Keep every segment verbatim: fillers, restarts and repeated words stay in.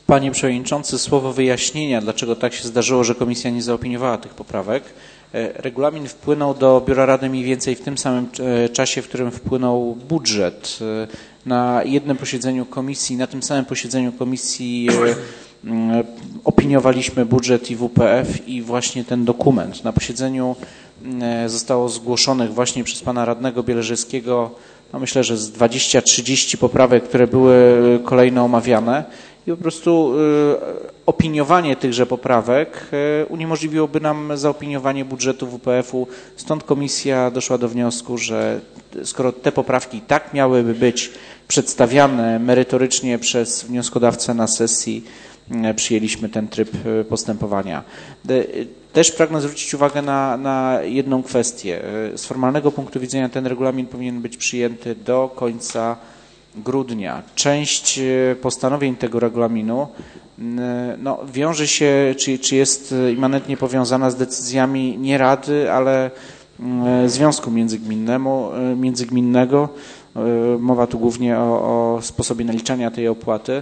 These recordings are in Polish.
Panie Przewodniczący, słowo wyjaśnienia, dlaczego tak się zdarzyło, że Komisja nie zaopiniowała tych poprawek. Regulamin wpłynął do Biura Rady mniej więcej w tym samym czasie, w którym wpłynął budżet. Na jednym posiedzeniu Komisji, na tym samym posiedzeniu Komisji opiniowaliśmy budżet i W P F i właśnie ten dokument. Na posiedzeniu zostało zgłoszonych właśnie przez pana radnego Bieleżyckiego, no myślę, że z dwadzieścia trzydzieści poprawek, które były kolejno omawiane i po prostu opiniowanie tychże poprawek uniemożliwiłoby nam zaopiniowanie budżetu W P F-u. Stąd komisja doszła do wniosku, że skoro te poprawki tak miałyby być przedstawiane merytorycznie przez wnioskodawcę na sesji, przyjęliśmy ten tryb postępowania. Też pragnę zwrócić uwagę na, na jedną kwestię. Z formalnego punktu widzenia ten regulamin powinien być przyjęty do końca grudnia. Część postanowień tego regulaminu no, wiąże się, czy, czy jest immanentnie powiązana z decyzjami nie Rady, ale Związku Międzygminnemu, Międzygminnego. Mowa tu głównie o, o sposobie naliczania tej opłaty.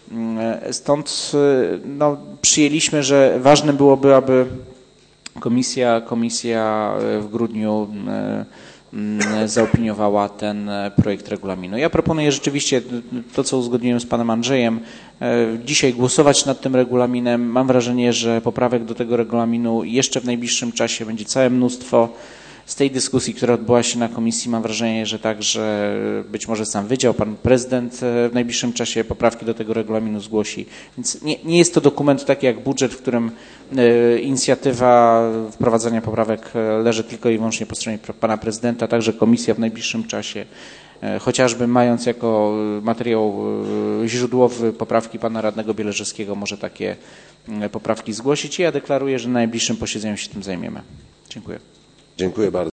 Stąd no, przyjęliśmy, że ważne byłoby, aby komisja, komisja w grudniu zaopiniowała ten projekt regulaminu. Ja proponuję rzeczywiście to, co uzgodniłem z panem Andrzejem, dzisiaj głosować nad tym regulaminem. Mam wrażenie, że poprawek do tego regulaminu jeszcze w najbliższym czasie będzie całe mnóstwo. Z tej dyskusji, która odbyła się na komisji, mam wrażenie, że także być może sam wydział, pan prezydent w najbliższym czasie poprawki do tego regulaminu zgłosi. Więc nie, nie jest to dokument taki jak budżet, w którym inicjatywa wprowadzania poprawek leży tylko i wyłącznie po stronie pana prezydenta, także komisja w najbliższym czasie, chociażby mając jako materiał źródłowy poprawki pana radnego Bieleżyckiego, może takie poprawki zgłosić i ja deklaruję, że na najbliższym posiedzeniu się tym zajmiemy. Dziękuję. Dziękuję bardzo.